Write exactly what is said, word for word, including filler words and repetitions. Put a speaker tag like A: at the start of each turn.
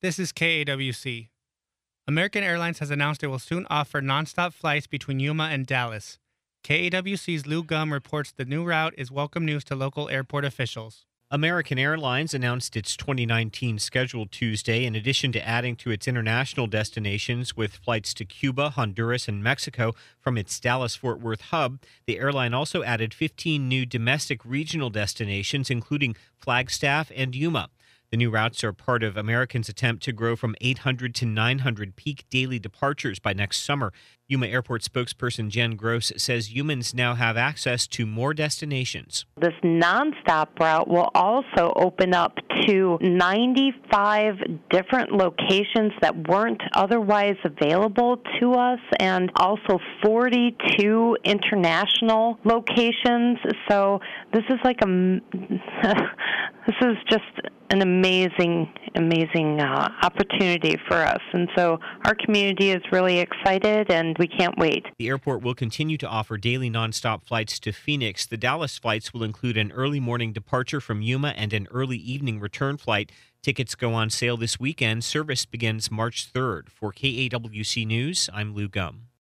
A: This is K A W C. American Airlines has announced it will soon offer nonstop flights between Yuma and Dallas. K A W C's Lou Gum reports the new route is welcome news to local airport officials.
B: American Airlines announced its twenty nineteen schedule Tuesday, in addition to adding to its international destinations with flights to Cuba, Honduras, and Mexico from its Dallas-Fort Worth hub. The airline also added fifteen new domestic regional destinations, including Flagstaff and Yuma. The new routes are part of American's attempt to grow from eight hundred to nine hundred peak daily departures by next summer. Yuma Airport spokesperson Jen Gross says humans now have access to more destinations.
C: This nonstop route will also open up to ninety-five different locations that weren't otherwise available to us, and also forty-two international locations. So this is like a this is just an amazing, amazing uh, opportunity for us. And so our community is really excited, and we can't wait.
B: The airport will continue to offer daily nonstop flights to Phoenix. The Dallas flights will include an early morning departure from Yuma and an early evening return flight. Tickets go on sale this weekend. Service begins March third. For K A W C News, I'm Lou Gum.